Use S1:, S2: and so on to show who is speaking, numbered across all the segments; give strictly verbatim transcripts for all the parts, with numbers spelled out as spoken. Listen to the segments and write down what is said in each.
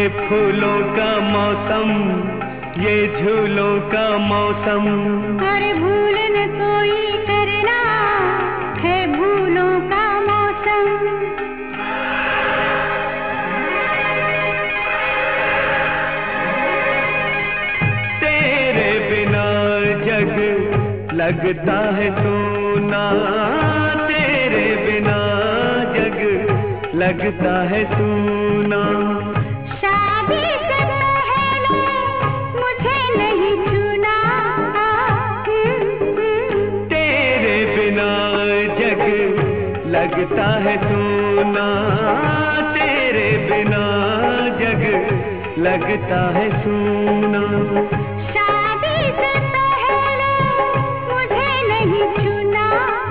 S1: फूलों का मौसम, ये झूलों का मौसम।
S2: अरे भूल न कोई करना, है भूलों का मौसम।
S1: तेरे बिना जग लगता है सूना, तेरे बिना जग लगता है सूना। लगता है सूना, तेरे बिना जग लगता है सूना।
S2: शादी से पहले मुझे नहीं चुना,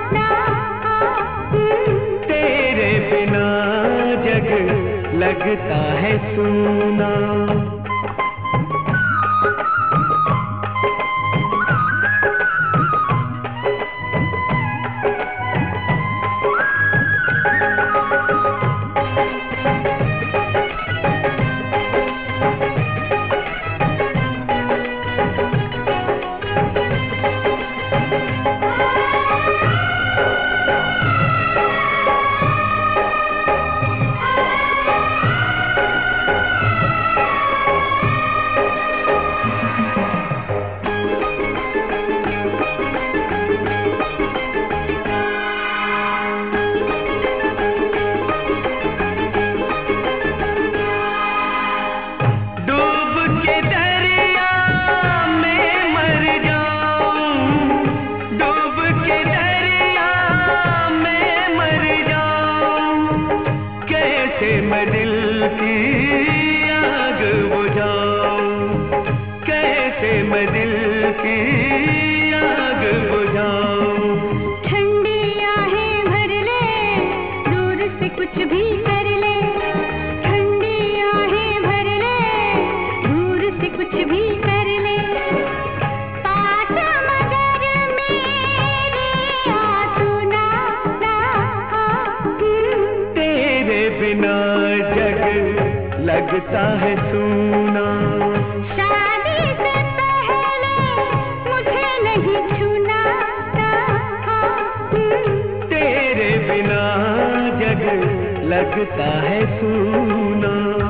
S1: तेरे बिना जग लगता है सूना। मैं दिल की आग बुझाऊं, कैसे मैं दिल की आग बुझाऊं।
S2: ठंडी आहें भर ले, दूर से कुछ भी कर ले। ठंडी आहें भर ले, दूर से कुछ भी कर ले। पास मगर मेरे आ तू ना,
S1: तेरे बिना जग लगता है सूना।
S2: शादी से पहले मुझे नहीं छूना,
S1: तेरे बिना जग लगता है सूना।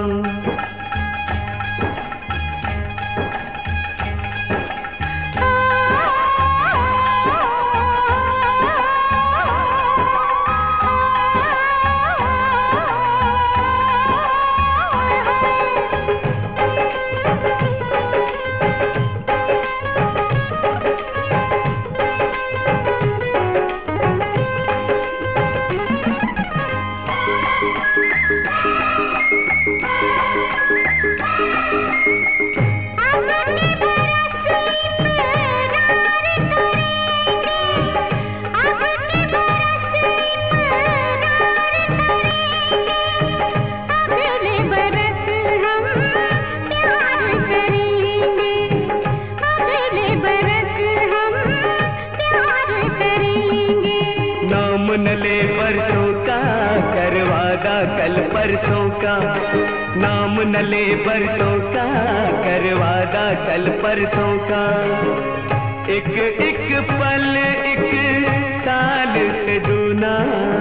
S1: नाम न ले बरसों का, कर वादा कल परसों का। नाम न ले बरसों का, कर वादा कल परसों का। एक एक पल एक साल से दूना,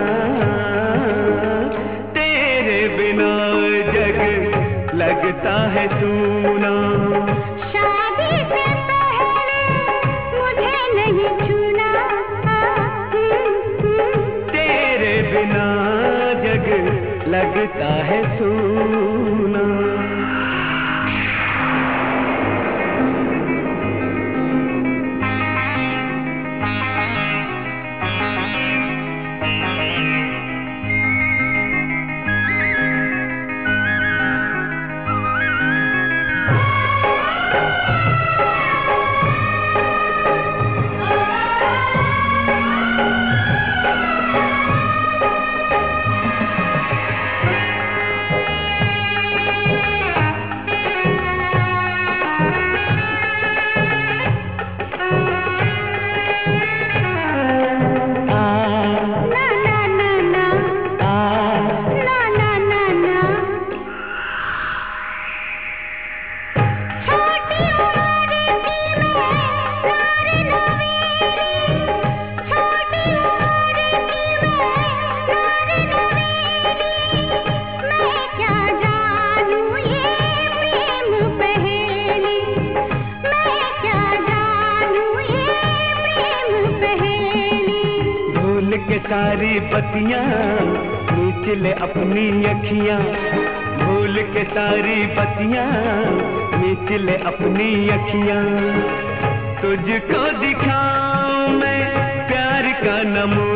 S1: तेरे बिना जग लगता है सूना।
S2: शादी से पहले मुझे नहीं छूना,
S1: तेरे बिना जग लगता है सूना। के सारी बत्तियां नीच ले अपनी अखियां, भूल के सारी बत्तियां नीच ले अपनी अखियां। तुझको दिखाऊं मैं प्यार का नमूना,